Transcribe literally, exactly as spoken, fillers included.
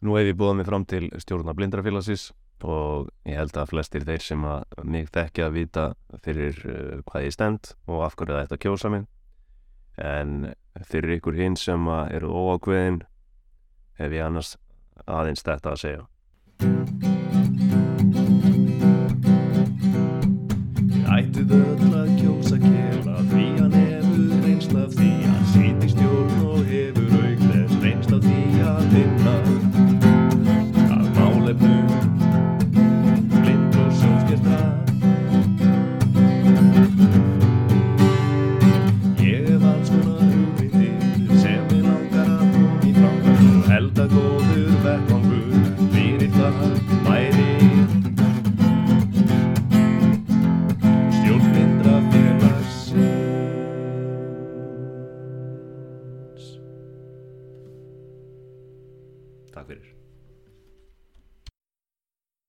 Nú hef ég boðað mig fram til stjórnar Blindrafélagsins og ég held að flestir þeir sem að mig þekkja að vita fyrir uh, hvað ég stend og af hverju það ætti að kjósa mig. En fyrir ykkur hinn sem að eru óákveðin hef ég annars aðeins þetta að segja. Þið ættuð öll að kjósa Kela því hann hefur reynsl af því að sitja í stjórn og hefur auk þess reynsl af því að vinna að málefnum blind og sjónskertra. Ég hef alls konar hugmyndir sem mig langar að koma í framkvæmd og held að góður vettvangur fyrir það væri stjórn Blindrafélagsins. Takk fyrir.